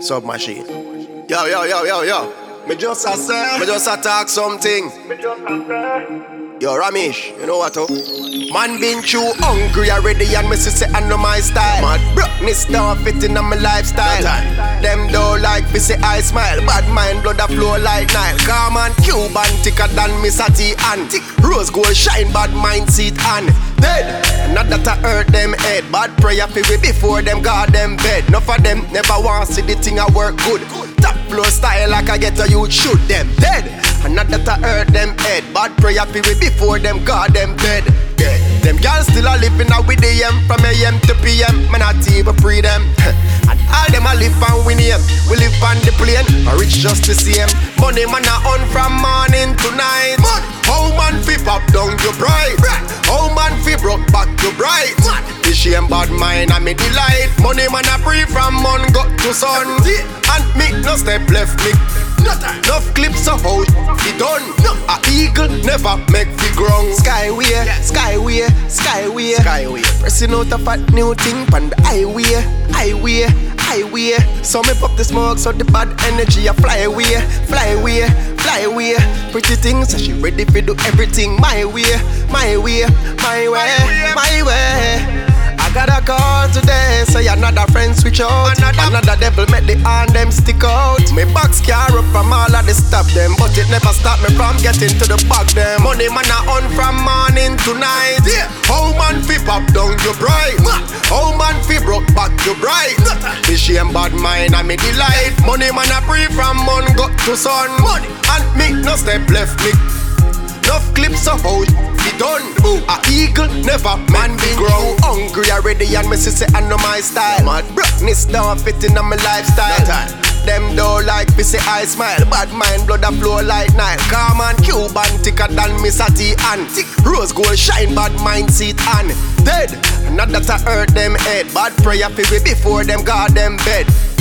Submachine. Yo. Me just a talk something. Yo, Ramesh, you know what? Man been too hungry already and me say I know my style. Mad brokeness don't fit in my lifestyle. Them don't like me say I smile. Bad mind blood a flow like Nile. Calm and Cuban thicker than me Sati and rose gold shine bad mind seat and dead. Not that I hurt them head. Bad prayer for we before them got them bed. Enough of them never want see the thing I work good. Top flow style like I get a youth shoot them dead. And not that I hurt them head. Bad prayer for we before them got them bed. Them girls still a living out with the M from AM to PM. Man not even free them. And all them a live and win here. We live on the plane, I rich just the same. Money man a on from morning to night. How man fi pop down your bright? How man fi broke back your bright? The shame bad mind and me delight. Money man a free from mon go to sun. And me no step left me. Enough clips of how be done. A eagle never make fi ground. Skyway. Pressing out a fat new thing pan the highway. So me pop the smoke so the bad energy a fly away. Pretty things so she ready fi do everything my way. I got a call today, say another friend switch out. Another devil make the hand them stick out. Me box car up from all of the stop them, but it never stop me from getting to the bag them. Money man a on from morning to night. How man fi pop down your bright? How man fi broke back your bright? The shame bad mind and me delight. Money man a free from mon go to sun. And me no step left me. Enough clips of how be done. A eagle never man be grow. Hungry already and me say I know my style. Mad brokeness don't fit in my lifestyle. Them don't like me say I smile. Bad mind blood a flow like Nile. Calm and Cuban thicker than me Sati and rose gold shine bad mind seat and dead. Not that I hurt them head. Bad prayer for we before them got them bed.